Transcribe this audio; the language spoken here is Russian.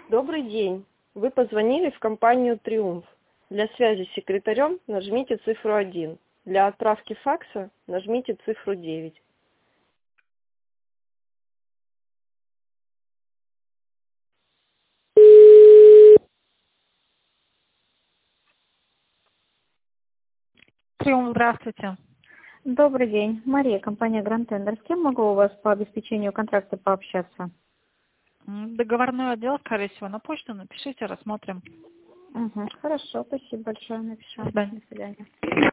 Добрый день. Вы позвонили в компанию «Триумф». Для связи с секретарем нажмите цифру 1. Для отправки факса нажмите цифру 9. Триумф, здравствуйте. Добрый день. Мария, компания Grand Tender. С кем могу у вас по обеспечению контракта пообщаться? Договорной отдел, скорее всего, на почту напишите, рассмотрим. Хорошо, спасибо большое. Напишу. До свидания. До свидания.